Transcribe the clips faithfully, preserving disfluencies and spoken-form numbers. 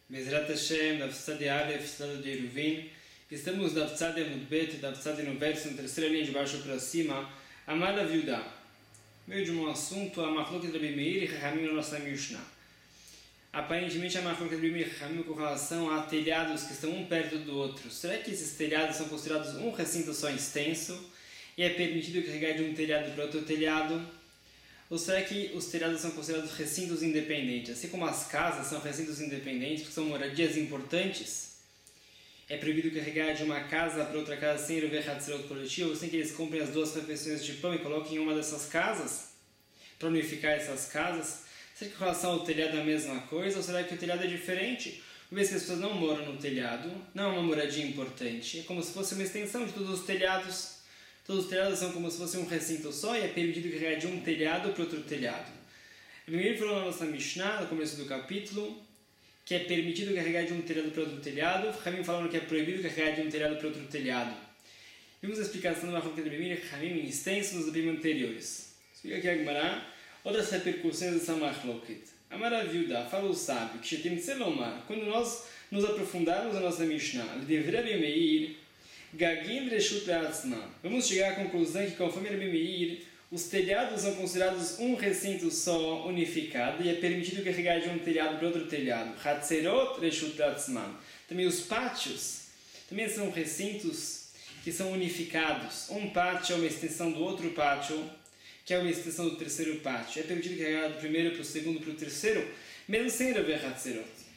Bezrat Hashem, da Tzad Aleph, Tzad de Eruvin. Estamos na Tzad Mudbet, da Tzad no verso, na terceira linha de baixo para cima. Amada Viudá. Meio de um assunto, a Machlokes Rabi Meir e Chachamim na nossa Mishnah. Aparentemente, a Machlokes Rabi Meir e Chachamim com relação a telhados que estão um perto do outro. Será que esses telhados são considerados um recinto só extenso e é permitido carregar de um telhado para outro telhado? Ou será que os telhados são considerados recintos independentes? Assim como as casas são recintos independentes, porque são moradias importantes, é proibido carregar de uma casa para outra casa sem Eruvei Hatzirot coletivo, sem que eles comprem as duas refeições de pão e coloquem em uma dessas casas, para unificar essas casas? Será que com relação ao telhado é a mesma coisa? Ou será que o telhado é diferente? Uma vez que as pessoas não moram no telhado, não é uma moradia importante, é como se fosse uma extensão de todos os telhados. Todos os telhados são como se fosse um recinto só e é permitido carregar de um telhado para outro telhado. Primeiro falou na nossa Mishnah, no começo do capítulo, que é permitido carregar de um telhado para outro telhado. Chachamim falando que é proibido carregar de um telhado para outro telhado. Vimos a explicação do Machlokes de Rabi Meir e Chachamim em extenso nos capítulos anteriores. Explica aqui a Gemara outras repercussões dessa Machlokes. A maravilha, fala o sábio, que Shetim Tzelomar, quando nós nos aprofundarmos na nossa Mishnah, de Rabi Meir, Gagin Reshut Le'atzman. Vamos chegar à conclusão que, conforme Rabi Meir, os telhados são considerados um recinto só, unificado, e é permitido carregar de um telhado para outro telhado. Hatzerot Reshut Le'atzman. Também os pátios também são recintos que são unificados. Um pátio é uma extensão do outro pátio, que é uma extensão do terceiro pátio. É permitido carregar do primeiro para o segundo para o terceiro, mesmo sem haver Hatzerot.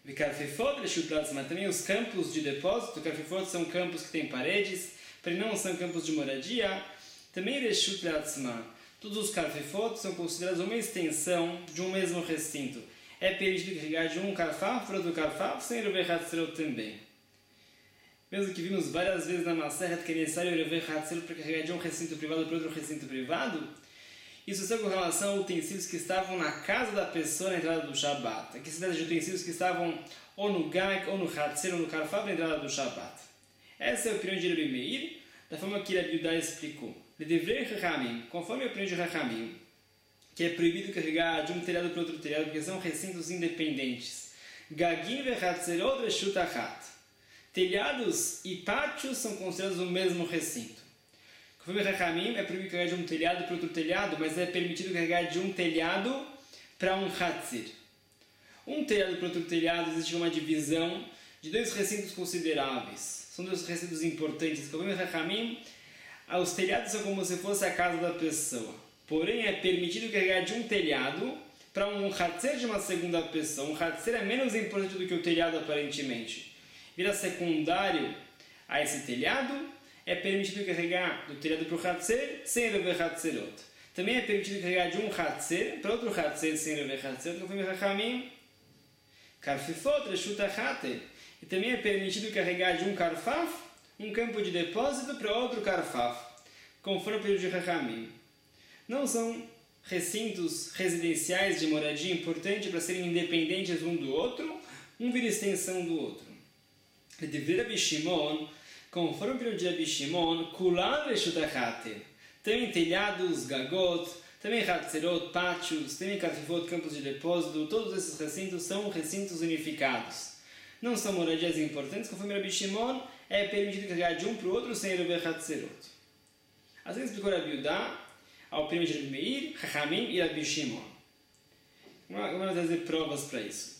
Também os campos de depósito, Karfifot são campos que têm paredes, porém não são campos de moradia. Também Reshut Le'atzman. Todos os Karfifot são considerados uma extensão de um mesmo recinto. É permitido carregar de um Karfaf para outro Karfaf, sem Eruvei Hatzirot também. Mesmo que vimos várias vezes na Maseret que é necessário Eruvei Hatzirot para carregar de um recinto privado para outro recinto privado, isso é com relação a utensílios que estavam na casa da pessoa na entrada do Shabbat. Aqui se trata de utensílios que estavam ou no Gag, ou no Hatzir, ou no Karfaf na entrada do Shabbat. Essa é a opinião de Rabi Meir, da forma que Rabi Yudá explicou. Ledevrei Chachamim, conforme a opinião de Chachamim, que é proibido carregar de um telhado para outro telhado, porque são recintos independentes. Gagin ve'Hatzirot Reshut Achat. Telhados e pátios são considerados o mesmo recinto. Conforme Chachamim, é proibido carregar de um telhado para outro telhado, mas é permitido carregar de um telhado para um Hatzir. Um telhado para outro telhado, existe uma divisão de dois recintos consideráveis. São dois recintos importantes. Conforme Chachamim, os telhados são como se fosse a casa da pessoa. Porém, é permitido carregar de um telhado para um Hatzir de uma segunda pessoa. Um Hatzir é menos importante do que o telhado, aparentemente. Vira secundário a esse telhado. É permitido carregar do telhado para o Hatzir sem Eruvei Hatzirot. Também é permitido carregar de um Hatzir para outro Hatzir sem Eruvei Hatzirot, conforme Chachamim. Karfifot Reshut Achat. E também é permitido carregar de um Karfaf, um campo de depósito, para outro Karfaf, conforme o período de Chachamim. Não são recintos residenciais de moradia importante para serem independentes um do outro, um vira extensão do outro. E de Rabi Shimon, conforme o período de Rabi Shimon, Kulan Reshut Achat. Também telhados, gagot, também Hatzirot, pátios, também Karfifot, campos de depósito, todos esses recintos são recintos unificados. Não são moradias importantes, conforme Rabi Shimon, é permitido carregar de um para o outro sem Eruvei Hatzirot. Assim explicou Rabi Yudá, a opinião de Rabi Meir, Chachamim e Rabi Shimon. Vamos trazer provas para isso.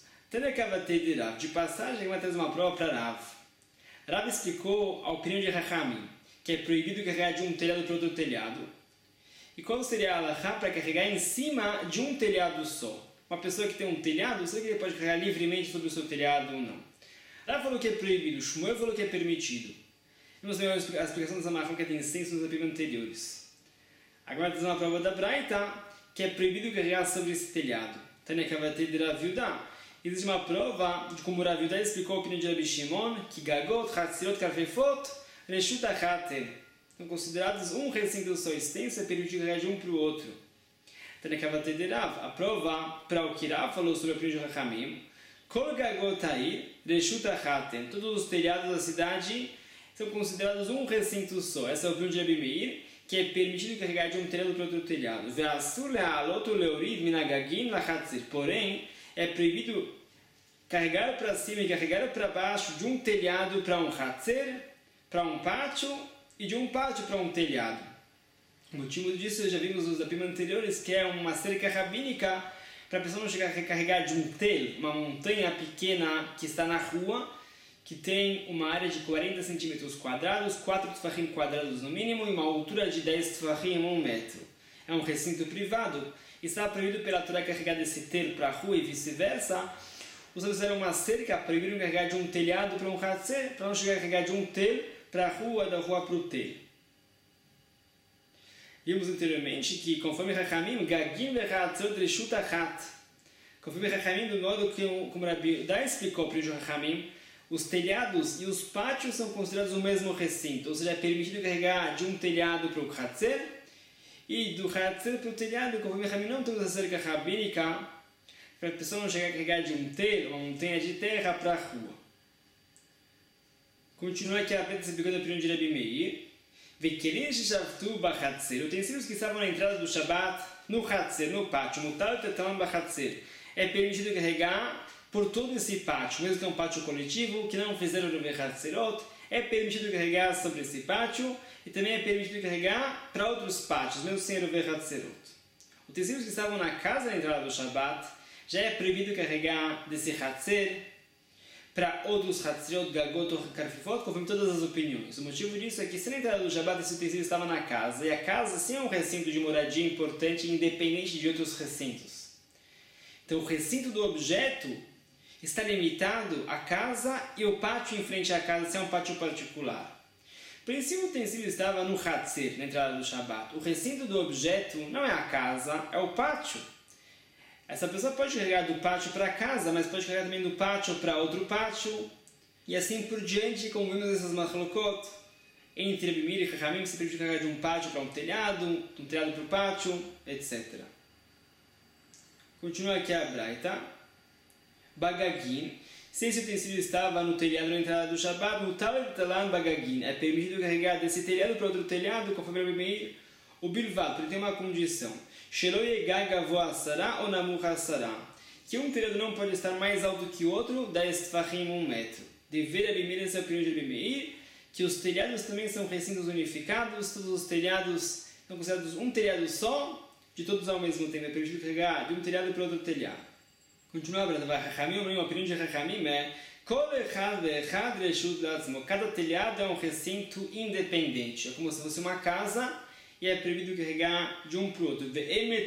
De passagem, vamos trazer uma prova para Rav. Rav explicou a opinião de Chachamim, que é proibido carregar de um telhado para outro telhado. E qual seria a halachá para carregar em cima de um telhado só? Uma pessoa que tem um telhado, será que ele pode carregar livremente sobre o seu telhado ou não? Rav falou que é proibido, Shmuel falou que é permitido. Vamos ver a explicação dessa marca que tem senso nos capítulos anteriores. Agora temos uma prova da Braita, que é proibido carregar sobre esse telhado. Tânia Kavatei de Rav Yudá. Existe uma prova de como Rav Yudá explicou a opinião de Rabi Shimon, que Gagot, Hatzirot, Karfifot, Reshut Achat são considerados um recinto só extenso, é permitido carregar de um para o outro. Tânia Kavatei de Rav. A prova para o que Rav falou sobre a opinião de Chachamim, Kol Gagot Hair, Reshut Achat. Todos os telhados da cidade são considerados um recinto só. Essa é a opinião de Rabi Meir, que é permitido carregar de um telhado para outro telhado. Ve'asur le'alot u'le'orid min hagagim la'chatzir. Porém, é proibido carregar para cima e carregar para baixo de um telhado para um hatzer, para um pátio, e de um pátio para um telhado. O motivo disso, já vimos nos apimos anteriores, que é uma cerca rabínica para a pessoa não chegar a recarregar de um tel, uma montanha pequena que está na rua, que tem uma área de quarenta centímetros quadrados, quatro tefachim quadrados no mínimo, e uma altura de dez tefachim, um metro. É um recinto privado, e está proibido pela Torá carregar desse tel para a rua e vice-versa. Os outros fizeram uma cerca, proibiram carregar de um telhado para um hatzer, para não chegar a carregar de um tel para a rua, da rua para o tel. Vimos anteriormente que, conforme Rachamim, Gagim ve'Hatzot Reshut Achat, conforme Rachamim, do modo que, como Rabi Udai explicou para o Rachamim, os telhados e os pátios são considerados o mesmo recinto, ou seja, é permitido carregar de um telhado para o Hatzer e do Hatzer para o telhado, conforme Rachamim não temos a cerca rabínica, para a pessoa não chegar a carregar de um tel, uma montanha de terra, para a rua. Continua aqui a Beta explicando a opinião de Rabi Meir. Vekelim sheshavtu b'hatzer, utensílios que estavam na entrada do Shabat, no Hatzer, no pátio, mutar tetam b'hatzer. É permitido carregar por todo esse pátio, mesmo que é um pátio coletivo, que não fizeram o Hatzerot, é permitido carregar sobre esse pátio, e também é permitido carregar para outros pátios, mesmo sem o Hatzerot. Utensílios que estavam na casa na entrada do Shabat, já é proibido carregar desse Hatzer para outros Hatzerot, Gagot ou Karfifot, conforme todas as opiniões. O motivo disso é que se na entrada do Shabat esse utensílio estava na casa, e a casa sim é um recinto de moradia importante, independente de outros recintos. Então o recinto do objeto está limitado à casa e o pátio em frente à casa, se é um pátio particular. Por isso o utensílio estava no Hatzer, na entrada do Shabat. O recinto do objeto não é a casa, é o pátio. Essa pessoa pode carregar do pátio para casa, mas pode carregar também do pátio para outro pátio, e assim por diante, como vimos essas machlokot, entre Rabi Meir e Chachamim, se permite carregar de um pátio para um telhado, de um telhado para o pátio, etcétera. Continua aqui a Braita. Bagagin. Se esse utensílio estava no telhado na entrada do Shabat, mutar talan bagagin. É permitido carregar desse telhado para outro telhado, conforme Rabi Meir, o bilvad, porque tem uma condição. Que um telhado não pode estar mais alto que o outro, dez tefachim, um metro. Dever Rabi Meir, essa é a opinião de Rabi Meir, que os telhados também são recintos unificados, todos os telhados são considerados um telhado só, de todos ao mesmo tempo. É permitido carregar de um telhado para outro telhado. Continua a Rahamim, a opinião de Rahamim é cada telhado é um recinto independente. É como se fosse uma casa e é proibido carregar de um para o outro.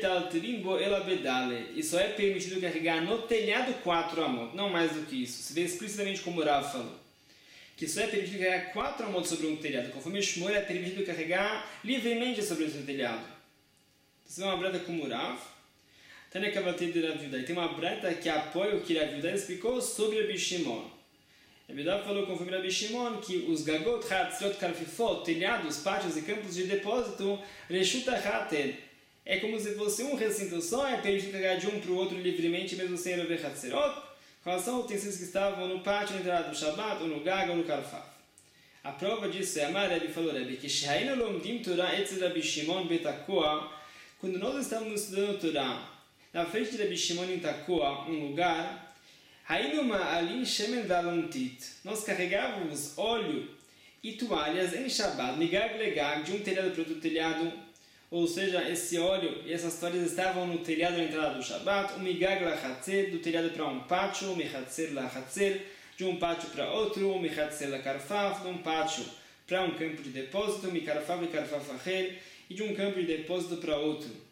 E só é permitido carregar no telhado quatro amot, não mais do que isso. Se vê explicitamente como o Rav falou. Que só é permitido carregar quatro amot sobre um telhado. Conforme Shmuel é permitido carregar livremente sobre esse telhado. Você vê uma breta como o Rav. Tânia Kavatei de Rav Yudai. Tem uma breta que apoia o que Rav Yudai explicou sobre Rabi Shimon. Rav Yudai falou, conforme Rabi Shimon, que os gagot, hatzrot, karfifot, telhados, pátios e campos de depósito, reshuta hated, é como se fosse um recinto só, é permitido carregar de um para o outro livremente, mesmo sem haver hatzerot, com relação aos utensílios que estavam no pátio, na entrada do Shabat, ou no Gag, ou no Karfaf. A prova disso é, Amar Rabi falou, Rabi, que Shehainu lomdim Torah etz Rabi Shimon betakoa, quando nós estávamos estudando Torá, na frente de Rabi Shimon em Takoa, um lugar, nós carregávamos óleo e toalhas em Shabbat, migag legag, de um telhado para outro telhado, ou seja, esse óleo e essas toalhas estavam no telhado na entrada do Shabbat, um migag lachatzer, do telhado para um pátio, um mechatzer lachatzer, de um pátio para outro, um mechatzer lakarfaf, de um pátio para um campo de depósito, um mikarfaf lakarfaf acher, e de um campo de depósito para outro.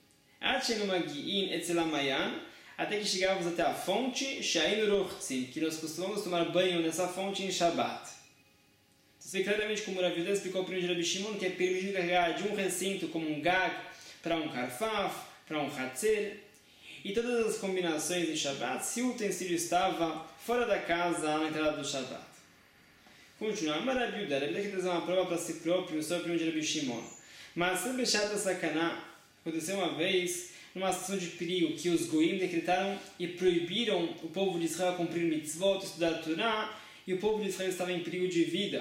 Até que chegávamos até a fonte, que nós costumamos tomar banho nessa fonte em Shabbat. Você vê claramente como o Rav Yudai explicou para o Rabi Shimon que é permitido carregar de um recinto como um gag para um karfaf, para um hatzer, e todas as combinações em Shabbat, se o utensílio estava fora da casa na entrada do Shabbat. Continuamos, mas Rav Yudai, Rav Yudai quer trazer uma prova para si próprio, só para o Rabi Shimon. Mas se Bechata Sakaná aconteceu uma vez, numa situação de perigo, que os Goim decretaram e proibiram o povo de Israel cumprir mitzvot, estudar a Torá, e o povo de Israel estava em perigo de vida.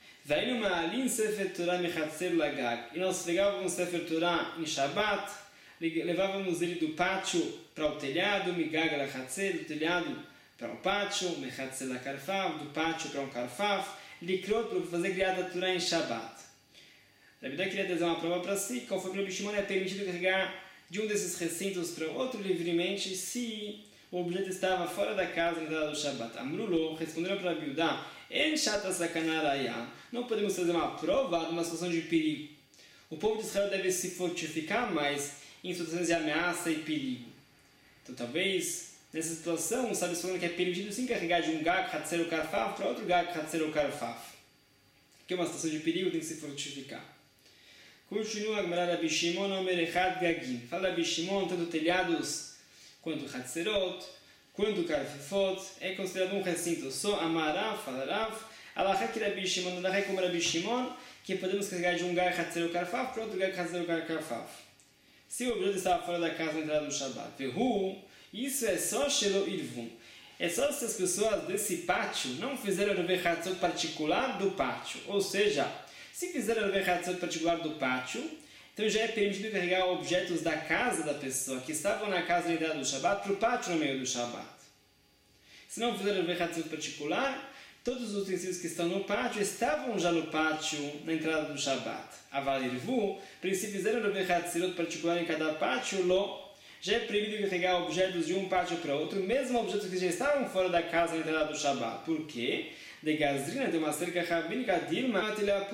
E nós pegávamos Sefer Torá em Shabbat, levávamos ele do pátio para o telhado, migag lachatzer, do telhado para o pátio, Mechatzer la Karfav, do pátio para um Karfav, Likrot, para fazer criada Torá em Shabbat. Rabi Yehuda queria trazer uma prova para si, conforme o Rabi Shimon é permitido carregar de um desses recintos para o outro livremente, se o objeto estava fora da casa na entrada do Shabbat. Amrulo, responderam para Rabi Yehuda, En Shata Sakanaraya, não podemos fazer uma prova de uma situação de perigo. O povo de Israel deve se fortificar mais em situações de ameaça e perigo. Então, talvez, nessa situação, os sábios falando que é permitido sim carregar de um Gag Hatzer ou Karfaf para outro Gag Hatzer ou Karfaf. Que é uma situação de perigo, tem que se fortificar. Continua a Gemara Rabi Shimon Omer Echad Gagim. Fala Rabi Shimon, tanto telhados quanto Hatzerot, quanto Karfifot, é considerado um recinto só. Amarav, fala Rav, Alachá que Rabi Shimon, Alachá como Rabi Shimon, que podemos carregar de um Gag Hatzer ou Karfaf para outro Gag Hatzer ou Karfaf. Se o objeto estava fora da casa na entrada do Shabbat, Vehu, isso é só Shelo Irvum. É só se as pessoas desse pátio não fizeram o Revechatzot particular do pátio. Ou seja, se fizeram o Revechatzot particular do pátio, então já é permitido carregar objetos da casa da pessoa que estavam na casa na entrada do Shabbat para o pátio no meio do Shabbat. Se não fizeram o Revechatzot particular, todos os utensílios que estão no pátio estavam já no pátio na entrada do Shabbat. Avalirvu, se fizeram o Revechatzot particular em cada pátio, lo, já é proibido carregar objetos de um pátio para outro, mesmo objetos que já estavam fora da casa na entrada do Shabbat. Por quê? De Gazrina, tem uma cerca rabínica, Dilma,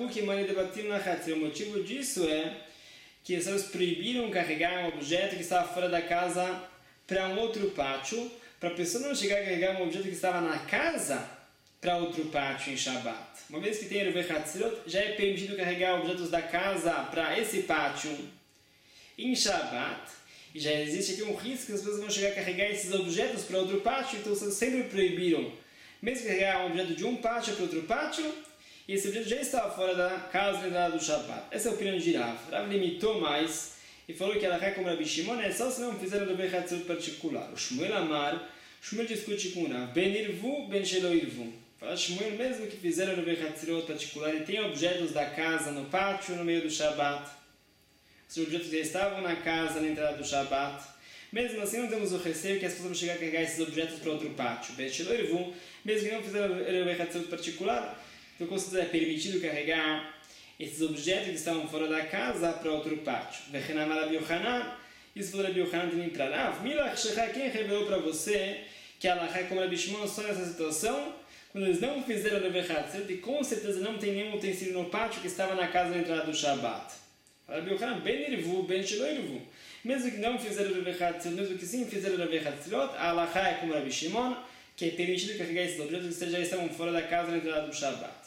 o motivo disso é que os sábios proibiram carregar um objeto que estava fora da casa para um outro pátio, para a pessoa não chegar a carregar um objeto que estava na casa para outro pátio em Shabbat. Uma vez que tem o Revechatzot, já é permitido carregar objetos da casa para esse pátio em Shabbat. E já existe aqui um risco que as pessoas vão chegar a carregar esses objetos para outro pátio, então vocês sempre proibiram mesmo carregar um objeto de um pátio para outro pátio, e esse objeto já estava fora da casa na entrada do Shabbat. Essa é a opinião de Rav. Rav limitou mais e falou que ela é como Rabi Shimon, é só se não fizeram o Revechatzot particular. O Shmuel Amar, Shmuel discute com Rav, Ben Irvu, Ben Shelo Irvu. Fala Shmuel, mesmo que fizeram o Revechatzot particular e tem objetos da casa no pátio no meio do Shabbat, os objetos já estavam na casa na entrada do Shabbat, mesmo assim não temos o receio que as pessoas vão chegar a carregar esses objetos para outro pátio. Mesmo que não fizeram o Revechatzot particular, então considera permitido carregar esses objetos que estavam fora da casa para outro pátio. Isso foi Rabi Yochanan também para Rav. Quem revelou para você que a Alachá como Rabi Shimon só nessa situação, quando eles não fizeram o Revechatzot e com certeza não tem nenhum utensílio no pátio que estava na casa na entrada do Shabbat. Rabi Yochanan, ben irvu, ben shelo irvu. Mesmo que não fizeram o Revechatzot, mesmo que sim fizeram o Revechatzot, a Alachá é como Rabi Shimon, que é permitido carregar esses objetos que já estavam fora da casa na entrada do Shabbat.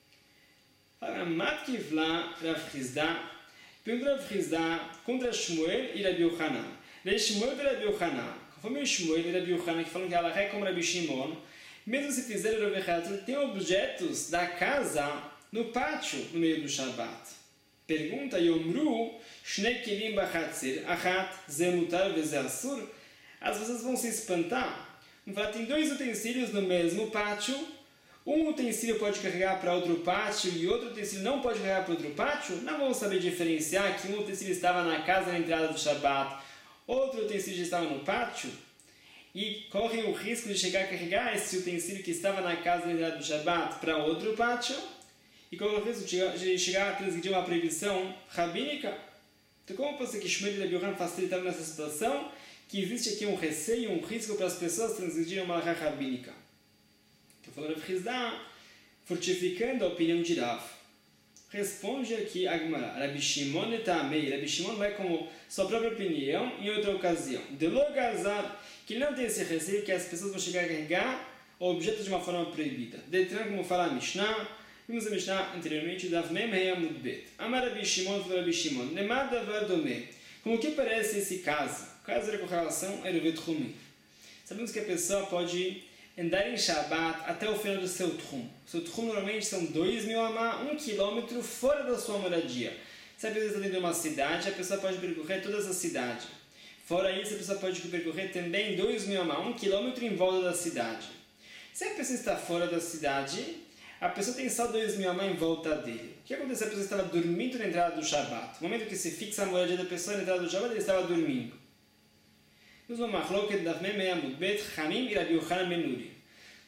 Fala, Matkivla, Rav Chizda, perguntou Rav Chizda contra Shmuel e Rabi Yochanan. De Shmuel e Rabi Yochanan, conforme o Shmuel e Rabi Yochanan que falam que a Alachá é como Rabi Shimon, mesmo se fizeram o Revechatzot, tem objetos da casa no pátio no meio do Shabbat. Pergunta, Yomru, Shnei Kelim Bachatzer, Achat, Zemutar, Vezasur. As pessoas vão se espantar. Vão falar, tem dois utensílios no mesmo pátio. Um utensílio pode carregar para outro pátio e outro utensílio não pode carregar para outro pátio. Não vão saber diferenciar que um utensílio estava na casa na entrada do Shabbat, outro utensílio já estava no pátio. E correm o risco de chegar a carregar esse utensílio que estava na casa na entrada do Shabbat para outro pátio. E correm o risco de chegar a transgredir uma proibição rabínica. Então como pode ser que Shmuel e Rabi Yochanan facilitaram nessa situação que existe aqui um receio, um risco para as pessoas transgredirem uma halakha rabínica? Então falou Rav Chizda, fortificando a opinião de Rav. Responde aqui a Gemara, Rabi Shimon tamei, Rabi Shimon vai como sua própria opinião em outra ocasião. De logazar, que não tem esse receio que as pessoas vão chegar a carregar objetos de uma forma proibida. Detran, como fala a Mishnah, vimos a Mishnah anteriormente, Dav Mem Hei Amud Bet. Amar Rabi Shimon, falou Rabi Shimon, Nemar Davar Domeh. Como que parece esse caso? O caso era com relação ao Eruvet Tchumim. Sabemos que a pessoa pode andar em Shabbat até o final do seu Tchum. O seu Tchum normalmente são dois mil amá, um quilômetro fora da sua moradia. Se a pessoa está dentro de uma cidade, a pessoa pode percorrer toda essa cidade. Fora isso, a pessoa pode percorrer também dois mil amá, um quilômetro em volta da cidade. Se a pessoa está fora da cidade, a pessoa tem só dois mil amá em volta dele. O que acontece se a pessoa estava dormindo na entrada do Shabbat? No momento que se fixa a moradia da pessoa na entrada do Shabbat, ele estava dormindo. Temos uma machloket Dav Mem Hei Amud Bet, Chamim e Rabi Yochanan ben Nuri.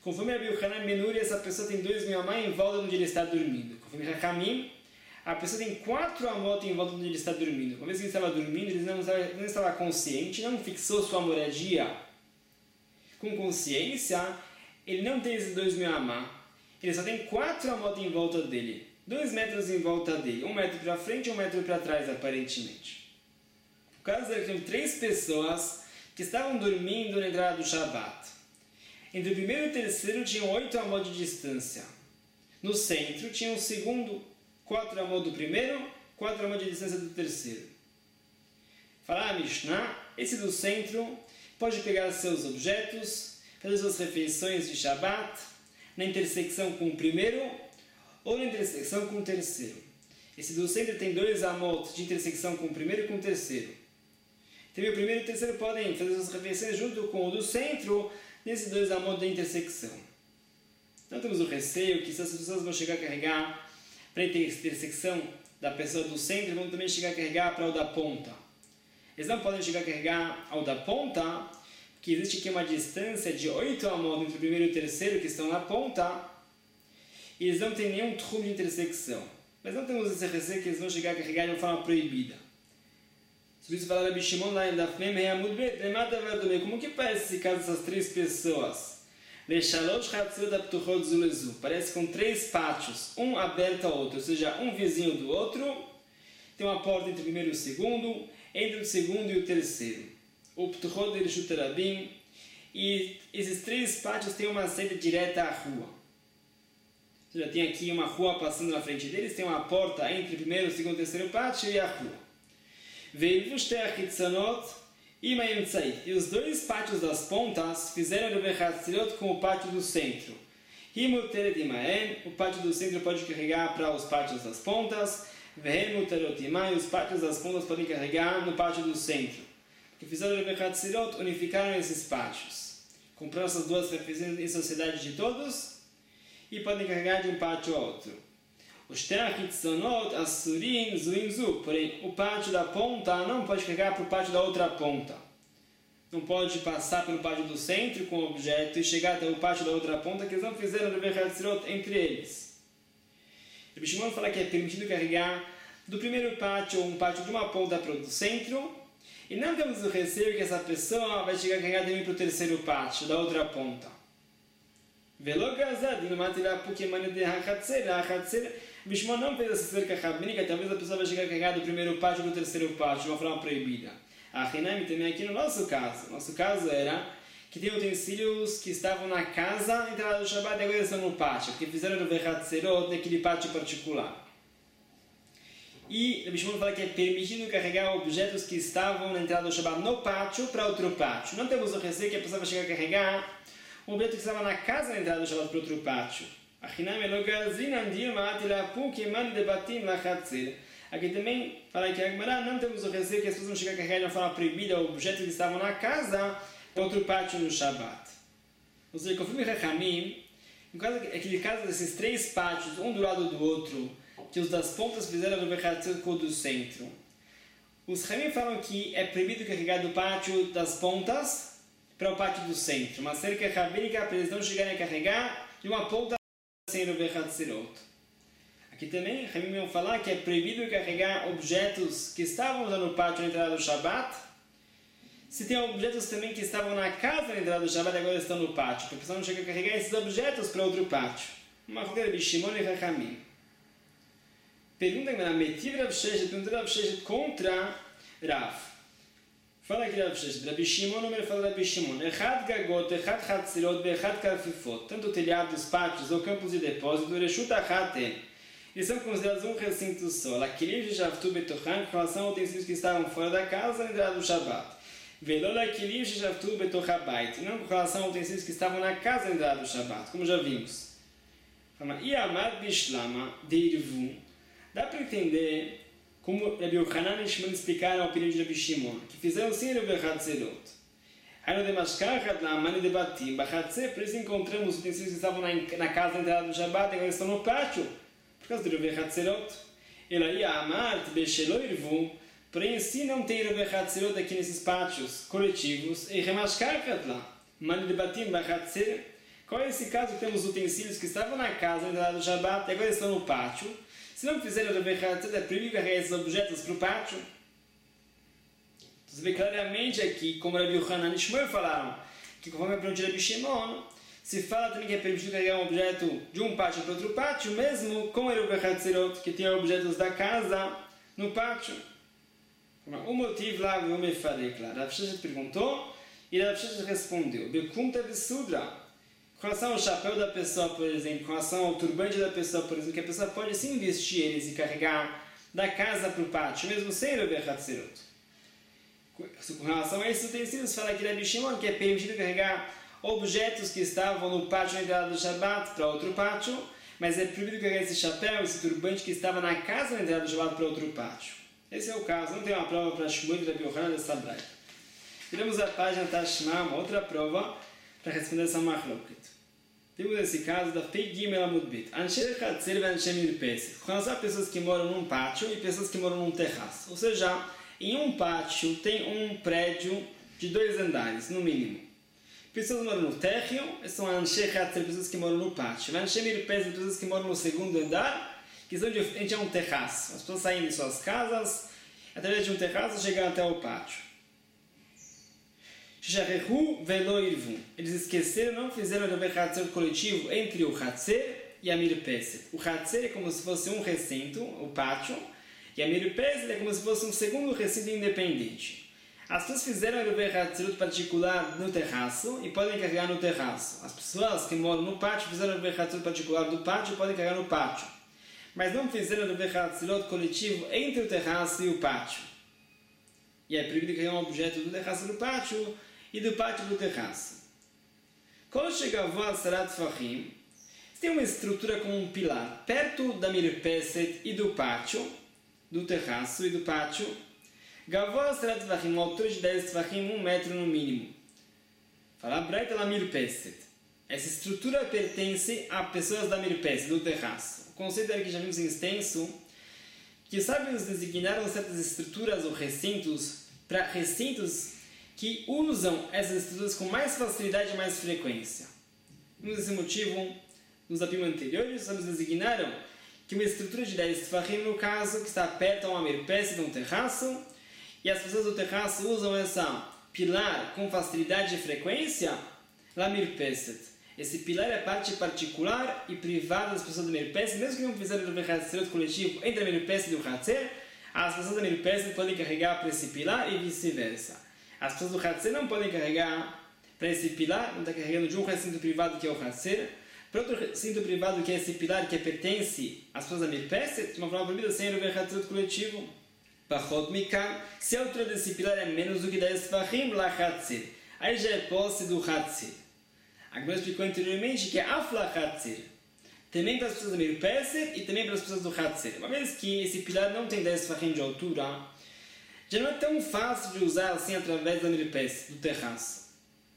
Conforme Rabi Yochanan ben Uri, essa pessoa tem dois mil amá em volta onde ele está dormindo. Conforme Rahamim, a pessoa tem quatro amot em volta onde ele está dormindo. Uma vez que ele estava dormindo, ele não estava, não estava consciente, não fixou sua moradia com consciência, ele não tem esses dois mil amá. Ele só tem quatro amot em volta dele. Dois metros em volta dele. Um metro para frente e um metro para trás, aparentemente. O caso é que tinham três pessoas que estavam dormindo na entrada do Shabat. Entre o primeiro e o terceiro tinham oito amot de distância. No centro tinha o segundo, quatro amot do primeiro, quatro amot de distância do terceiro. Fala a Mishnah, esse do centro pode pegar seus objetos, fazer suas refeições de Shabat, na intersecção com o primeiro ou na intersecção com o terceiro. Esse do centro tem dois amot de intersecção com o primeiro e com o terceiro. Então o primeiro e o terceiro podem fazer suas refeições junto com o do centro, nesses dois amot da intersecção. Então temos o receio que se as pessoas vão chegar a carregar para a intersecção da pessoa do centro, vão também chegar a carregar para o da ponta. Eles não podem chegar a carregar ao da ponta, porque existe aqui uma distância de oito amot entre o primeiro e o terceiro que estão na ponta, e eles não têm nenhum trum de intersecção. Mas não temos esse receio que eles vão chegar a carregar de uma forma proibida. Sobre isso fala Rabi Shimon lá em Daf Mem Amud Bet, como que parece esse caso dessas três pessoas? Parece com três pátios, um aberto ao outro, ou seja, um vizinho do outro, tem uma porta entre o primeiro e o segundo, entre o segundo e o terceiro. O Ptuchot de Reshut Rabim, e esses três pátios têm uma saída direta à rua. Ou seja, tem aqui uma rua passando na frente deles, tem uma porta entre o primeiro, o segundo e o terceiro pátio e a rua. E os dois pátios das pontas fizeram o com o pátio do centro. O pátio do centro pode carregar para os pátios das pontas, e os pátios das pontas podem carregar no pátio do centro. Que fizeram o unificaram esses pátios. Compraram essas duas refeições em sociedade de todos e podem carregar de um pátio a outro. Os terchitzonot asurim zuimzu, porém o pátio da ponta não pode carregar para o pátio da outra ponta. Não pode passar pelo pátio do centro com o objeto e chegar até o pátio da outra ponta, que eles não fizeram o Bechatzirot entre eles. O Rabi Shimon fala que é permitido carregar do primeiro pátio ou um pátio de uma ponta para o do centro, e não temos o receio que essa pessoa vai chegar a carregar também para o terceiro pátio, da outra ponta. Bishmon não fez essa cerca rabínica, talvez a pessoa vai chegar a carregar do primeiro pátio para o terceiro pátio, de uma forma proibida. A Hinami também aqui no nosso caso. Nosso caso era que tem utensílios que estavam na casa, entraram no Shabbat e agora estão no pátio, porque fizeram o Vechatzerot naquele pátio particular. E o Bishmon fala que é permitido carregar objetos que estavam na entrada do Shabbat no pátio para outro pátio. Não temos o receio que a pessoa vai chegar a carregar um objeto que estava na casa na entrada do Shabbat para outro pátio. Aqui também fala que Agmará não temos o receio que as pessoas vão chegar a carregar de uma forma proibida objetos que estavam na casa para outro pátio no Shabbat. Ou seja, conforme Rechamim, no caso, aquele caso desses três pátios, um do lado do outro, que os das pontas fizeram do Bechatzirot com o do centro, os Rechamim falam que é proibido carregar do pátio das pontas para o pátio do centro. Uma cerca rabínica para eles não chegarem a carregar de uma ponta sem o Bechatzirot. Aqui também, Rechamim vão falar que é proibido carregar objetos que estavam já no pátio na entrada do Shabbat. Se tem objetos também que estavam na casa na entrada do Shabbat e agora estão no pátio, porque a pessoa não chega a carregar esses objetos para outro pátio. Uma coisa de Shimon e Rechamim. Pergunta que na Metiv Rav Sheshet, pergunta Rav Sheshet contra Rav. Fala aqui Rav Sheshet, Rabi Shimon, o número fala Rabi Shimon. Echad gagot, echad chatzirot, beechad karfifot. Tanto o telhado dos pátios ou campos de depósito, reshut achaten. Eles são considerados um recinto só. Lakilim shejavtu betochan, com relação aos utensílios que estavam fora da casa na entrada do Shabbat. Veló lakilim shejavtu betochabait. E não com relação aos utensílios que estavam na casa na entrada do Shabbat, como já vimos. Iamad bishlama deirvu. Dá para entender como Rabi Yochanan e Shimon explicaram a opinião de Rabi Shimon, que fizeram sim o Bechatzirot. Aí no Demashkachat na Mani de Batim, Bachatzer, por isso encontramos os utensílios que estavam na, na casa na entrada do Shabbat e agora estão no pátio. Por causa do Bechatzirot. Ela ia amar, Becheló irvu, porém si não tem o Bechatzirot aqui nesses pátios coletivos, e Remashkachat lá, Mani de Batim, Bachatzer, Qual é esse caso que temos utensílios que estavam na casa, no Shabbat, e agora estão no pátio? Se não fizerem o Rebbe Hatzir, é proibido carregar esses objetos para o pátio? Você vê claramente aqui, como Rabi Yohanan e Shmuel falaram, que conforme a pergunta de Rabi Shimon, se fala também que é permitido carregar um objeto de um pátio para outro pátio, mesmo com o Rebbe Hatzirot, que tem objetos da casa no pátio. O motivo lá, eu me falei, claro. Rav Sheshet perguntou e Rav Sheshet respondeu. Bekumta Vesudra. Com relação ao chapéu da pessoa, por exemplo, com relação ao turbante da pessoa, por exemplo, que a pessoa pode sim vestir eles e carregar da casa para o pátio, mesmo sem Rebbe Hatzirot. Com relação a esses utensílios, fala aqui Rabi Shimon que é permitido carregar objetos que estavam no pátio na entrada do Shabbat para outro pátio, mas é proibido carregar esse chapéu, esse turbante que estava na casa na entrada do Shabbat para outro pátio. Esse é o caso, não tem uma prova para Shmuel e Rabi Yohanan dessa braita. Viramos a página Tashma, uma outra prova para responder essa machloket. Temos esse caso da Fei Gimel Amud Bet. Anshe Chatzer ve Anshe Mirpeset. Com relação a pessoas que moram num pátio e pessoas que moram num terraço. Ou seja, em um pátio tem um prédio de dois andares, no mínimo. Pessoas que moram no térreo, são Anshe Chatzer, pessoas que moram no pátio. Anshe Mirpeset, pessoas que moram no segundo andar, que são de frente a um terraço. As pessoas saem de suas casas, através de um terraço, chegam até o pátio. Eles esqueceram, não fizeram o Rebbe Hatzir coletivo entre o Hatzer e a Mirpeset. O Hatzer é como se fosse um recinto, o pátio, e a Mirpeset é como se fosse um segundo recinto independente. As pessoas fizeram o Rebbe Hatzir particular no terraço e podem carregar no terraço. As pessoas que moram no pátio fizeram o Rebbe Hatzir particular do pátio e podem carregar no pátio. Mas não fizeram o Rebbe Hatzir coletivo entre o terraço e o pátio. E é proibido carregar um objeto do terraço do pátio e do pátio do terraço. Quando chegava a Sarat Fahim, tem uma estrutura com um pilar perto da Mirpeset e do pátio, do terraço e do pátio. Gavó Sarat Fahim, uma altura de dez Fahim, um metro no mínimo. Fala Braita la Mirpeset. Essa estrutura pertence a pessoas da Mirpeset, do terraço. O conceito é que já vimos em extenso, que os sábios designaram certas estruturas ou recintos para recintos que usam essas estruturas com mais facilidade e mais frequência. Por esse motivo, nos apim anteriores, os sábios designaram que uma estrutura de dez tefahim, no caso, que está perto a uma mirpeset, de um terraço, e as pessoas do terraço usam essa pilar com facilidade e frequência, la mirpeset. Esse pilar é parte particular e privada das pessoas da mirpeset, mesmo que não fizeram o Hatzer coletivo entre a mirpeset e o Hatzer, as pessoas da mirpeset podem carregar para esse pilar e vice-versa. As pessoas do Hatzer não podem carregar para esse pilar, não está carregando de um recinto privado que é o Hatzer, para outro recinto privado que é esse pilar que pertence às pessoas da Mirpeset, de uma forma proibida sem o Hatzer coletivo. Pachot Mikan, se a altura desse pilar é menos do que dez Tefahim, la Hatzer. Aí já é posse do Hatzer. A Gemara explicou anteriormente que é Afla Hatzer, também para as pessoas da Mirpeset e também para as pessoas do Hatzer. Uma vez que esse pilar não tem dez Tefahim de altura, já não é tão fácil de usar assim através da Mirpeset, do terraço.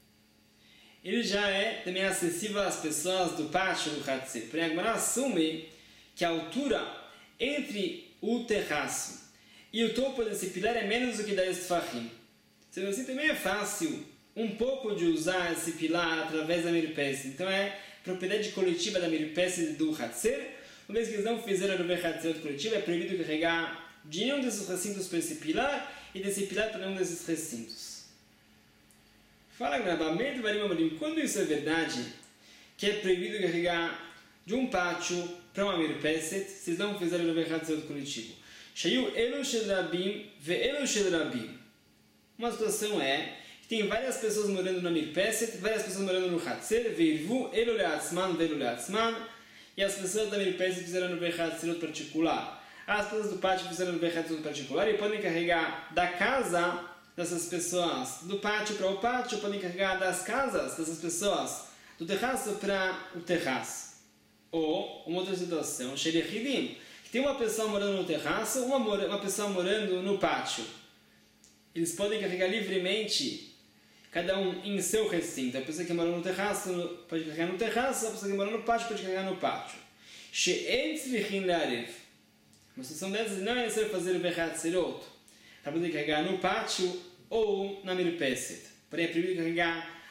Ele já é também acessível às pessoas do pátio do Hatzer. Porém, a Gemara assume que a altura entre o terraço e o topo desse pilar é menos do que dez Tefahim. Sendo assim, também é fácil um pouco de usar esse pilar através da Mirpeset. Então, é propriedade coletiva da Mirpeset do Hatzer. Uma vez que eles não fizeram o Hatzer coletivo, é proibido carregar de nenhum desses recintos para esse pilar e desse pilar para nenhum desses recintos. Fala gravamente, quando isso é verdade, que é proibido carregar de um pátio para uma Mirpeset, se não fizeram o Hatzer coletivo. Shayu elu shel rabim ve elu shel rabim. Uma situação é que tem várias pessoas morando na Mirpeset, várias pessoas morando no Hatzer, veirvu elu leatzman ve elu leatzman, e as pessoas da Mirpeset fizeram o Hatzer particular. As pessoas do pátio fizeram o Hatzer particular e podem carregar da casa dessas pessoas do pátio para o pátio, podem carregar das casas dessas pessoas do terraço para o terraço. Ou, uma outra situação, Sherichidim, que tem uma pessoa morando no terraço, uma, mora, uma pessoa morando no pátio. Eles podem carregar livremente, cada um em seu recinto. A pessoa que mora no terraço pode carregar no terraço, a pessoa que mora no pátio pode carregar no pátio. She'en tzrichin le'arev. Uma situação dessas não é necessário fazer o Bechatzerot para poder carregar no pátio ou na Mirpeset. Porém, é proibido carregar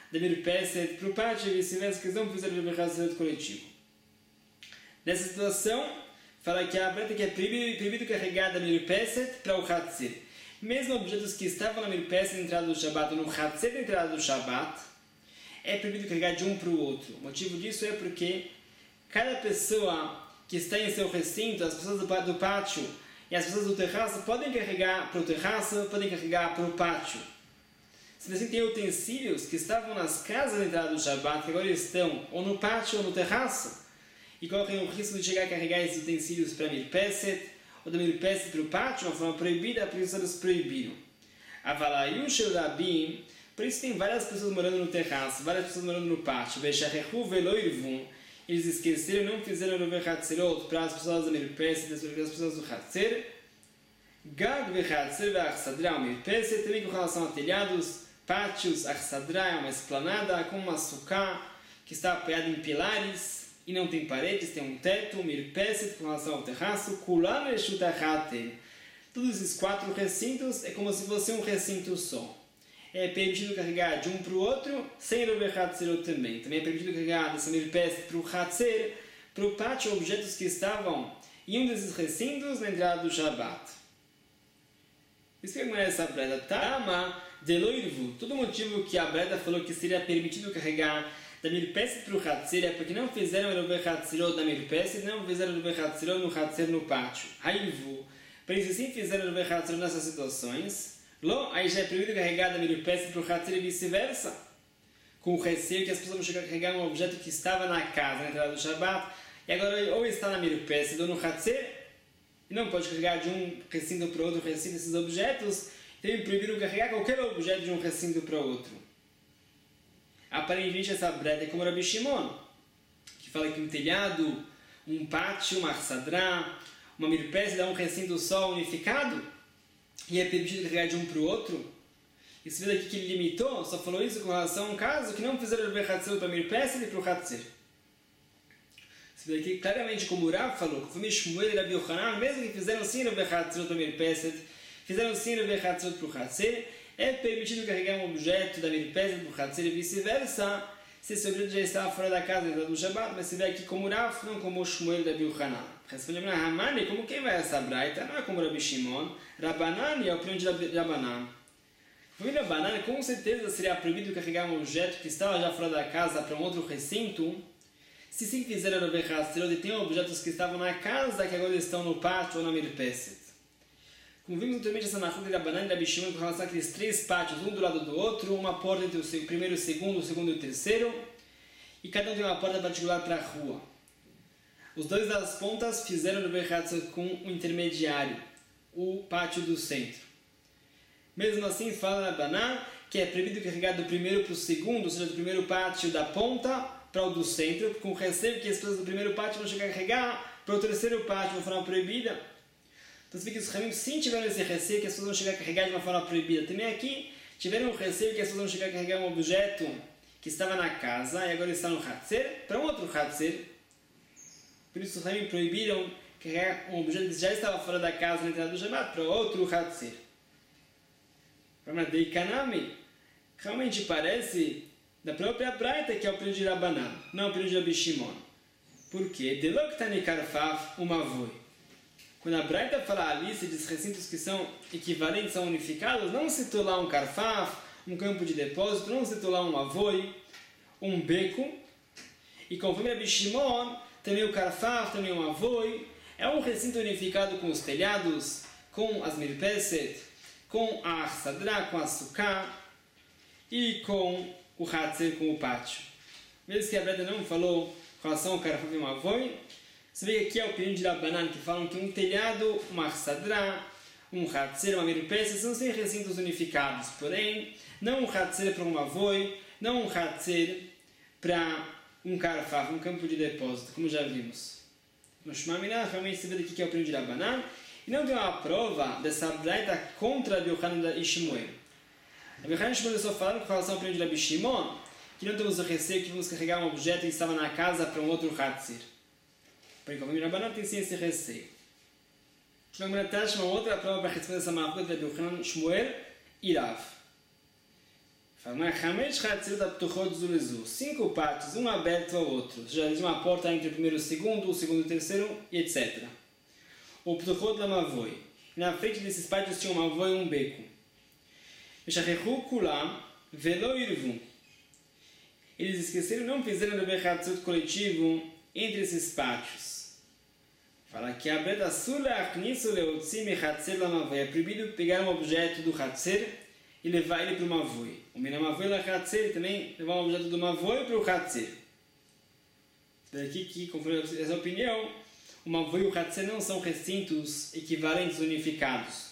da mirpesset para o pátio e vice-versa, que eles não fizeram o Hatzirot coletivo. Nessa situação, fala que a Braita que é proibido, proibido carregar da mirpesset para o Hatzir. Mesmo objetos que estavam na mirpesset na entrada do Shabbat ou no Hatzir na entrada do Shabbat, é proibido carregar de um para o outro. O motivo disso é porque cada pessoa que está em seu recinto, as pessoas do pátio e as pessoas do terraço podem carregar para o terraço, podem carregar para o pátio. Se assim tem utensílios que estavam nas casas da entrada do Shabbat, que agora estão ou no pátio ou no terraço, e correm o risco de chegar a carregar esses utensílios para a mirpesset, ou da mirpesset para o pátio, de uma forma proibida, por isso eles proibiram. Avalayu shel rabim, por isso tem várias pessoas morando no terraço, várias pessoas morando no pátio. Veshachechu velo irvum, eles esqueceram e não fizeram o Rover Hatzirot para as pessoas da mirpesset, para as pessoas do Hatzir. Gag veChatzir ve'achsadra, o mirpesset, também com relação a telhados, pátios, achsadra, uma esplanada, com uma suká, que está apoiada em pilares, e não tem paredes, tem um teto, mirpesset, com relação ao terraço, kulam eshutachaten. Todos esses quatro recintos é como se fosse um recinto só. É permitido carregar de um para o outro, sem Rover Hatzirot também. Também é permitido carregar dessa mirpesset para o Hatzir, para o pátio, objetos que estavam em um desses recintos na entrada do Shabbat. Isso que é essa Breda. Tama de loirvu. Todo motivo que a Breda falou que seria permitido carregar da mirpesset para o Hatzir é porque não fizeram o Rover Hatzirot da mirpesset, não fizeram o Rover Hatzirot no Hatzir no pátio. Haivu. Por isso, sim fizeram o Rover Hatzirot nessas situações. Lo, aí já é proibido carregar da mirpesset para o Hatzir e vice-versa, com o receio que as pessoas vão chegar a carregar um objeto que estava na casa, na entrada do Shabbat, e agora ou está na mirpesset ou no Hatzir, e não pode carregar de um recinto para outro recinto esses objetos, então é proibido carregar qualquer objeto de um recinto para outro. Aparentemente essa breta é como Rabi Shimon, que fala que um telhado, um pátio, uma achsadra, uma mirpesset dá um recinto só unificado, e é permitido carregar de um para o outro. E se vê daqui que ele limitou, só falou isso com relação a um caso que não fizeram o Rover Hatzirot para a mirpesset e para o Hatzir. Se vê daqui claramente como o Rav falou, conforme Shmuel e Rabi Yochanan, mesmo que fizeram sim o Rover Hatzirot para a mirpesset, fizeram sim o Rover Hatzirot para o Hatzir, é permitido carregar um objeto da mirpesset para o Hatzir e vice-versa, se esse objeto já estava fora da casa do Shabbat, mas se vê aqui como o Rav, não como o Shmuel e Rabi Yochanan. Respondemos na Hamani, como quem vai essa braita? Não é como Rabi Shimon. Rabanan é a opinião de Rabanan. Como Rabanan, com certeza seria proibido carregar um objeto que estava já fora da casa para um outro recinto, se sim fizeram o Rover Hatzirot e tem objetos que estavam na casa que agora estão no pátio ou na mirpesset. Como vimos anteriormente essa marca de Rabanan e Rabi Shimon com relação àqueles três pátios, um do lado do outro, uma porta entre o primeiro e o segundo, o segundo e o terceiro, e cada um tem uma porta particular para a rua. Os dois das pontas fizeram o Rover Hatzirot com o intermediário, o pátio do centro. Mesmo assim, fala Rabanan que é proibido carregar do primeiro para o segundo, ou seja, do primeiro pátio da ponta para o do centro, com receio que as pessoas do primeiro pátio vão chegar a carregar para o terceiro pátio de uma forma proibida. Então, você vê que os Ramim sim tiveram esse receio que as pessoas vão chegar a carregar de uma forma proibida. Também aqui tiveram o receio que as pessoas vão chegar a carregar um objeto que estava na casa e agora está no Hatzir para um outro Hatzir. Por isso os Ramim proibiram carregar um objeto que já estava fora da casa na entrada do Shabbat para outro Hatzir. Para Deikanami, realmente parece da própria Braita que é o opinião de Rabanan, não a opinião de Rabi Shimon. Por quê? Deloktani karfaf umavoi. Quando a Braita fala a lista de recintos que são equivalentes, são unificados, não citou lá um karfaf, um campo de depósito, não citou lá um avoi, um beco. E conforme Rabi Shimon, também o karfaf, também um avoi, é um recinto unificado com os telhados, com as mirpesset, com a achsadra, com a suká e com o hatzir, com o pátio. Mesmo que a Braita não falou com relação ao karfaf e um avoi, você vê que aqui é a opinião de Rabanan, que falam que um telhado, uma achsadra, um hatzir, uma mirpesset, são sem recintos unificados. Porém, não um hatzir para um avoi, não um hatzir para um karfaf, um campo de depósito, como já vimos. No Shmamina, realmente se vê aqui que é a opinião de Rabanan, e não tem uma prova dessa braita contra Rabi Yochanan e Shmuel. Rabi Yochanan e Shmuel só falaram com relação à opinião de Rabi Shimon, que não temos o receio que vamos carregar um objeto que estava na casa para um outro hatzir. Porém, como Rabanan tem sim esse receio. Shlomo Tashma, uma outra prova para responder essa marca de Rabi Yochanan, Shmuel e Rav. Fala, cinco pátios, um aberto ao outro. Já diz uma porta entre o primeiro e o segundo, o segundo e o terceiro, e etcétera. O ptuchot lamavoi. Na frente desses pátios tinha um mavoi e um beco. Eles esqueceram, não fizeram o bechatzut coletivo entre esses pátios. Fala que a breda sula nisso leotzi mechatzer lamavoi. É proibido pegar um objeto do chatzer e levar ele para o mavoi. O menamavoi la chatzer também levar um objeto do mavoi para o chatzer. Daqui que, conforme essa opinião, o mavoi e o chatzer não são recintos equivalentes unificados.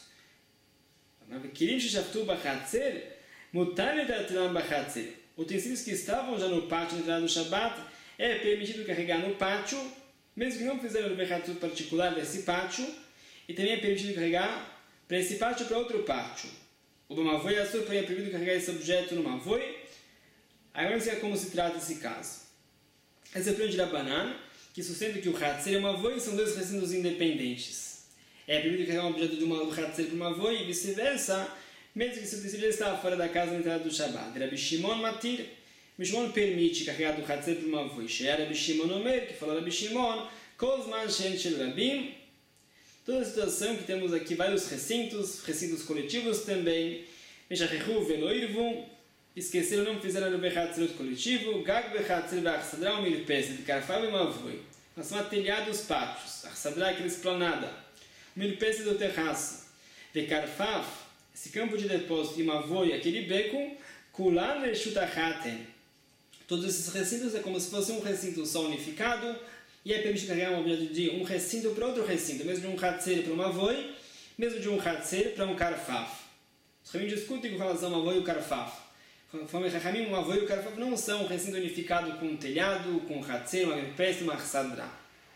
Utensílios que estavam já no pátio na entrada do Shabat é permitido carregar no pátio, mesmo que não fizeram o bechatzut particular desse pátio, e também é permitido carregar para esse pátio e para outro pátio. O mavoi é proibido carregar esse objeto no mavoi. Agora não sei como se trata esse caso. Essa é a opinião de Rabbanan, que sustenta que o chatzer e o mavoi são dois recintos independentes. É proibido carregar um objeto de uma, do chatzer para o mavoi e vice-versa, mesmo que se o utensílio estava fora da casa na entrada do Shabat. Rabbi Shimon matir. Rabbi Shimon permite carregar do chatzer para o mavoi. She'er Rabbi Shimon omer, que falou Rabbi Shimon, Kozman shen shel rabim. Toda a situação que temos aqui vários recintos, recintos coletivos também. Meshachechu veloirvu. Esqueceram, não fizeram o bechatzerut coletivo. Gag bechatzer ve'achsadra u'mirpesed. Karfav e mavoi. Nós somos telhados pátios. Achsadra é aquela esplanada. Mirpesed do terraço. Ve'karfav. Esse campo de depósito e mavoi, aquele beco. Kulan ve'shutachaten. Todos esses recintos é como se fosse um recinto só unificado. E é permitido carregar um objeto de um recinto para outro recinto. Mesmo de um chatzer para um mavoi. Mesmo de um chatzer para um karfav. Os Ramim discutem com relação ao mavoi e o karfav. Conforme Ramim, o mavoi e o karfav não são um recinto unificado com um telhado, com um chatzer, uma mirpesed, uma achsadra.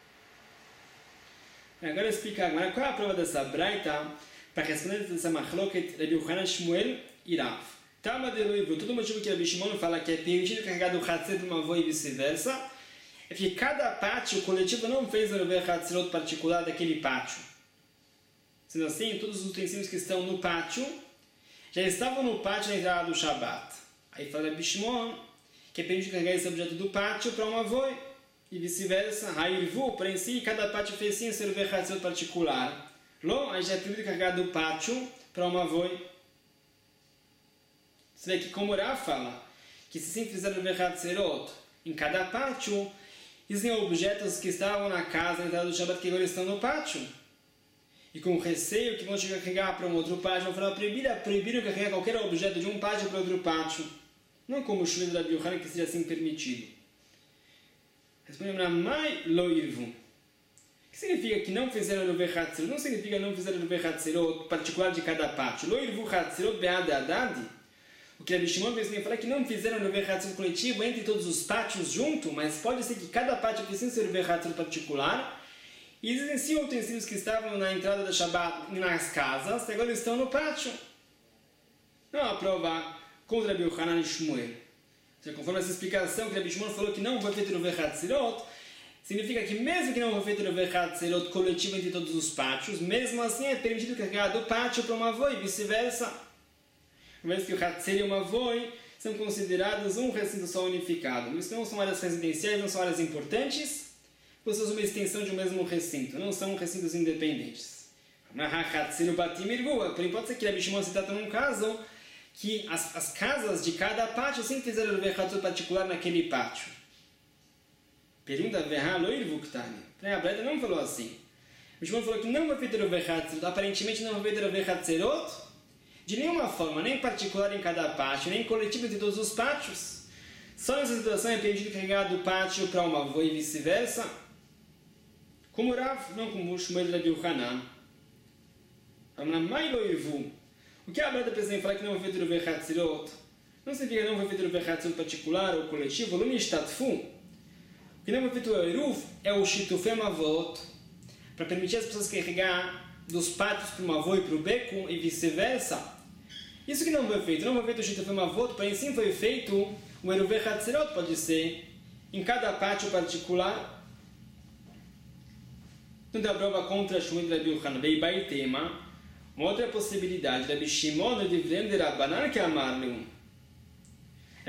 Agora eu explico agora qual é a prova dessa braita para responder dessa machloket Rabbi Yochanan Shmuel e Rav. Tama de Loivu, todo motivo que Rabbi Shimon fala que é permitido carregar do chatzer para o mavoi e vice-versa, é porque cada pátio coletivo não fez o bechatzerut particular daquele pátio. Sendo assim, todos os utensílios que estão no pátio já estavam no pátio na entrada do Shabat. Aí fala Rabbi Shimon que é permitido carregar esse objeto do pátio para um mavoi e vice-versa. Ha'irvu, porém si, cada pátio fez sim ser o bechatzerut particular. Lo, aí já é permitido carregar do pátio para um mavoi. Você vê que como Rav fala que se sim fizeram o bechatzerut em cada pátio, existem objetos que estavam na casa na entrada do Shabat que agora estão no pátio. E com receio que vão chegar a carregar para um outro pátio, vão falar proibiram, proibiram carregar qualquer objeto de um pátio para outro pátio. Não como o chuva da Rabbi Yochanan que seja assim permitido. Respondemos na Mai Loirvu. O que significa que não fizeram o bechatzerut? Não significa não fizeram o bechatzerut particular de cada pátio. Loirvu chatzerut be'ad adad. O que Rabbi Shimon vai falar é que não fizeram o bechatzerut coletivo entre todos os pátios junto, mas pode ser que cada pátio precise ser o bechatzerut particular. E existem sim utensílios que estavam na entrada da Shabat nas casas, e agora estão no pátio. Não há prova contra Rabbi Yochanan e Shmuel. Seja, conforme essa explicação que Rabbi Shimon falou que não foi feito no bechatzerut, significa que mesmo que não foi feito no bechatzerut coletivo entre todos os pátios, mesmo assim é permitido carregar do pátio para o mavoi e vice-versa. Uma vez que o chatzer e o mavoi são considerados um recinto só unificado. Isso não são áreas residenciais, não são áreas importantes, pois são uma extensão de um mesmo recinto, não são recintos independentes. Porém, pode ser que Rabbi Shimon se trata num caso que as, as casas de cada pátio sempre fizeram o bechatzerut particular naquele pátio. Pergunta, Verha Loirvu Ktani. A Breda não falou assim. O Shimon falou que não vai feito o bechatzerut, aparentemente não vai feito o bechatzerut de nenhuma forma, nem particular em cada pátio, nem coletivo entre todos os pátios. Só nessa situação é permitido carregar do pátio para uma avó e vice-versa. Como Rav, não como Shmuel e Rabbi Yochanan. O que a Breda pensa em falar que não vai feito o bechatzerut? Não significa que não vai feito o bechatzerut particular ou coletivo, não istatfu. O que não vai feito o eruv é o shitufem avot, para permitir as pessoas carregar dos pátios para uma avó e para o beco e vice-versa. Isso que não foi feito, não foi feito o shitufem avot, porém sim foi feito o eruv bechatzerut, pode ser em cada pátio particular. Então tem a prova contra Shmuel e Rabbi Yochanan. Beibai tema. Uma outra possibilidade. Rabbi Shimon de Vrem de Rabbanan que amarleu.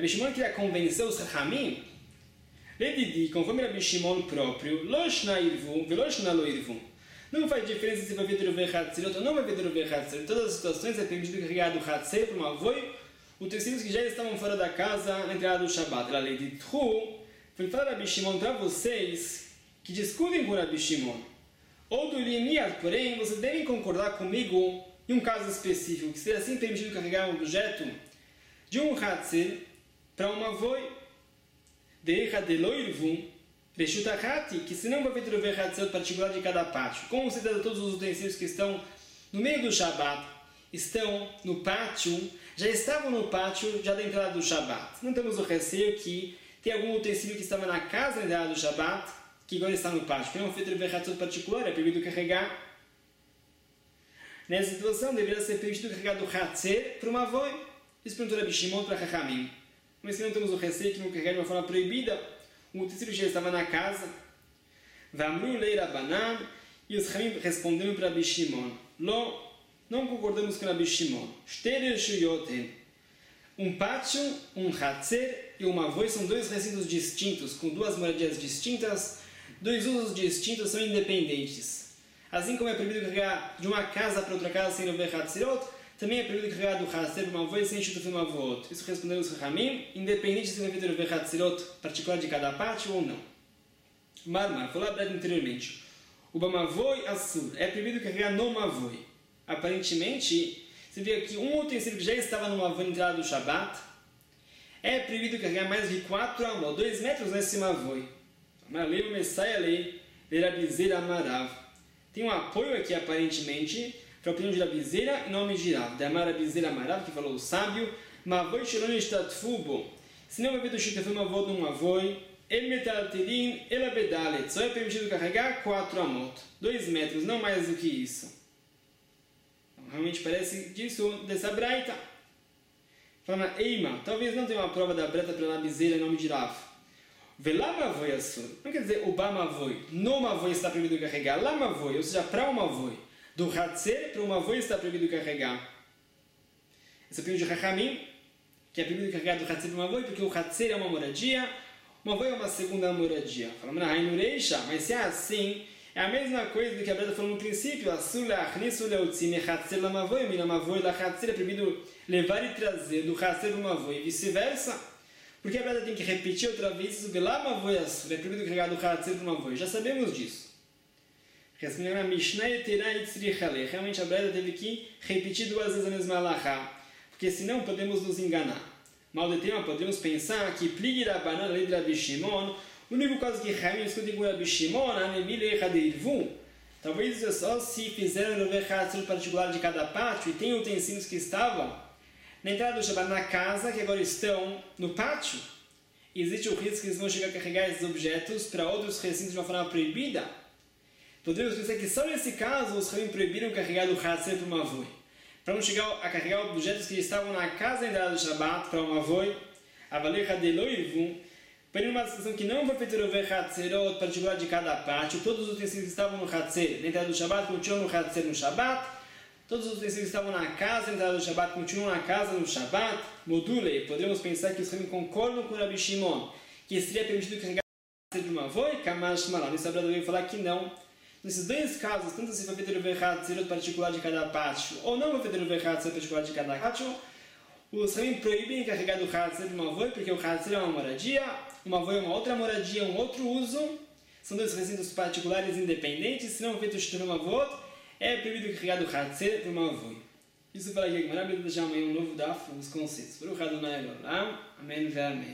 Rabi Shimon queria convencer os Chachamim, Ledidi, conforme Rabi Shimon próprio, Lo shna irvu, velo shna lo irvu. Não faz diferença se vai ver deruvei Hatzirot ou não vai ver deruvei Hatzirot. Em todas as situações é permitido carregar do Hatzer para uma avoi utensílios que já estavam fora da casa na entrada do Shabbat. Ela lhe disse, foi falar Rabi Shimon para vocês que discutem com Rabi Shimon. Ou do Limiat, porém, vocês devem concordar comigo em um caso específico, que seria assim permitido carregar um objeto de um Hatzer para uma avoi Derecha de loirvum, Reshutachati, que se não vai ver o Hatzirot particular de cada pátio. Com certeza todos os utensílios que estão no meio do Shabbat estão no pátio, já estavam no pátio já da entrada do Shabbat. Não temos o receio que tem algum utensílio que estava na casa da entrada do Shabbat, que agora está no pátio. Que não foi o Hatzirot particular, é proibido carregar. Nessa situação deveria ser permitido carregar do Hatzer para uma avoi. Isso perguntou Rabi Shimon para Chachamim. Mas se não temos o receio que não carregar de uma forma proibida, um utensílio já estava na casa. Vamru leira banan, e os Chachamim responderam para Rabi Shimon. Lo, não concordamos com Rabi Shimon. Shtere shuyoten. Um pátio, um hatzer e uma avoi são dois recintos distintos, com duas moradias distintas, dois usos distintos, são independentes. Assim como é proibido carregar de uma casa para outra casa sem haver hatzirot, também é proibido carregar do Hatzer para uma avó e sem chutufim uma avó. Isso responderam os Chachamim, independente se vai ter o Hatzirot particular de cada pátio ou não. Marmar, falou a anteriormente. O Bamavoi Assur é proibido carregar no Mavoi. Aparentemente, você vê aqui um utensílio que já estava no Mavoi na entrada do Shabbat, é proibido carregar mais de quatro amot, dois metros nesse Mavoi. Maleu Messiah Lei, Lerabizeira Amarav. Tem um apoio aqui aparentemente para a opinião de Rabizeira em nome de Rav. Da Rabizeira Amarav, que falou o sábio, Mavoi Shelon Ishtatfubo. Se não vai ver do Shitafim Avod num Mavoi, El Metalterin, El Abedalet. Só é permitido carregar quatro amot. Dois metros, não mais do que isso. Então, realmente parece disso, dessa braita. Fala, Eima, talvez não tenha uma prova da braita para Rabizeira em nome de Rav. Velá Mavoi Assur. Não quer dizer o Bamavoi. No Mavoi está proibido carregar. Lá Mavoi, ou seja, para o Mavoi. Do Hatzer para uma avó está proibido carregar. Essa é a opinião de Chachamim, que é proibido carregar do Hatzer para uma avó, porque o Hatzer é uma moradia, uma avó é uma segunda moradia. Falamos na Hainureisha, mas se é assim, é a mesma coisa do que a Breda falou no princípio. É proibido levar e trazer do Hatzer para uma avó e vice-versa. Porque a Breda tem que repetir outra vez isso. É proibido carregar do Hatzer para uma avó. Já sabemos disso. Realmente a Breda teve que repetir duas vezes a mesma alahá, porque senão podemos nos enganar. Mal de tema, podemos pensar que Plig Rabbanan, a lei de Rabi Shimon, o único caso que Ramim discute com Rabi Shimon, talvez isso é só se fizeram o Hatzer particular de cada pátio e tem utensílios que estavam na entrada do Shabbat na casa, que agora estão no pátio. Existe o risco que eles vão chegar a carregar esses objetos para outros recintos de uma forma proibida. Podemos pensar que só nesse caso os Chachamim proibiram carregar do Hatzer para uma avoi. Para não chegar a carregar objetos que estavam na casa da entrada do Shabbat para uma avoi, a Valecha de Loirvum, para uma situação que não vai feito o Hatzerot particular de cada pátio, todos os utensílios que estavam no Hatzer na entrada do Shabbat continuam no Hatzer no Shabbat, todos os utensílios que estavam na casa na entrada do Shabbat continuam na casa no Shabbat. Module, podemos pensar que os Chachamim concordam com Rabi Shimon, que seria permitido carregar do Hatzer de uma avoi, Kamash Malam. Isso a Breda veio falar que não. Nesses dois casos, tanto se vai ter o Hatzirot particular de cada pátio, ou não vai ter o Hatzirot particular de cada pátio, os Chachamim proíbem carregar do Hatzer de uma avoi, porque o Hatzer é uma moradia, uma avoi é uma outra moradia, um outro uso, são dois recintos particulares independentes, se não vai ter o Shitufim Avot, é proibido carregar do Hatzer de uma avoi. Isso fala aqui, que maravilha, deixar amanhã um novo daf, os conceitos. Baruch Adonai Olam, amém e amém.